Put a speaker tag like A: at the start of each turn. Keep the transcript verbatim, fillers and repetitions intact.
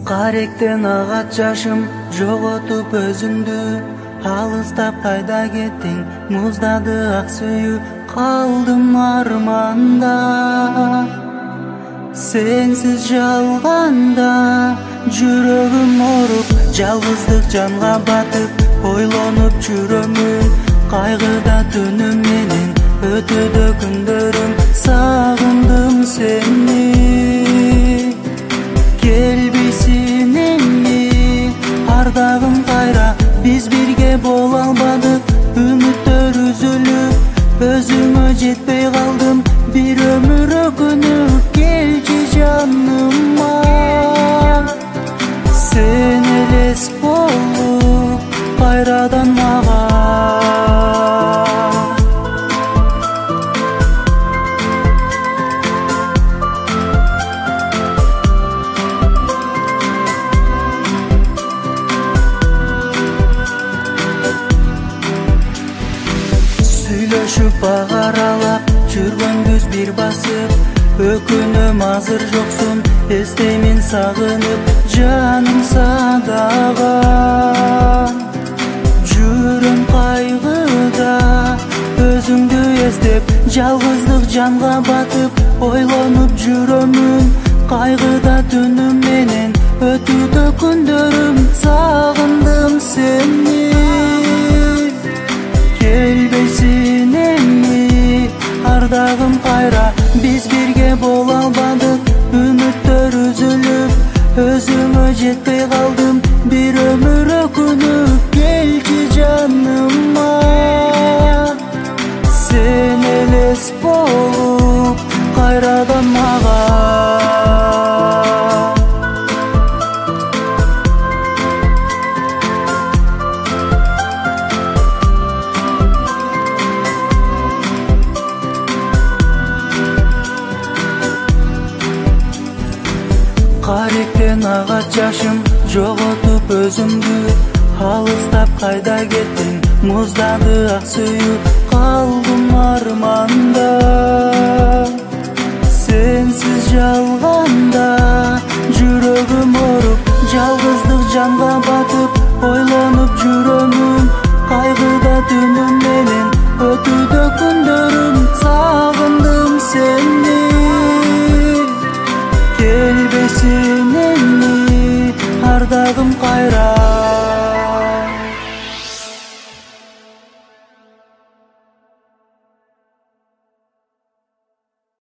A: Каректен агач жашым жоготуп өзүңдү, алыстап кайда кеттиң, муздады ак сүйүү, калдым арманда. Сенсиз жалганда жүрөгүм оруп, жалгыздык жанга батып, ойлонуп жүрөмүн, кайгыда түнүм менен өтүүдө күндөрүм, сагындым сени. Келбейсиң эмне ардагым кайра, биз бирге боло албадык, үмүттөр үзүлүп, өзүңө жетпей калдым, бир өмүр өкүнүп, келчи жаныма. Сен элес болуп кайрадан мага. Сүйлөшүп багаралап жүргөнбүз бир басып, өкүнөм азыр жоксун, эстеймин сагынып, жаным садаган. Жүрөм кайгыда өзүңдү эстеп, жалгыздык жанга батып, ойлонуп жүрөмүн, кайгыда түнүм менен өтүүдө күндөрүм, сагындым сени. Келбейсиң эмне ардагым кайра, биз бирге боло албадык, үмүттөр үзүлүп, өзүңө жетпей калдым, бир өмүр өкүнүп, келчи жаныма. Сен элес болуп кайрадан мага. Каректен агач жашым жоготуп өзүңдү, алыстап кайда кеттиң, муздады ак сүйүү, калдым арманда. Сенсиз жалганда жүрөгүм оруп, жалгыздык жанга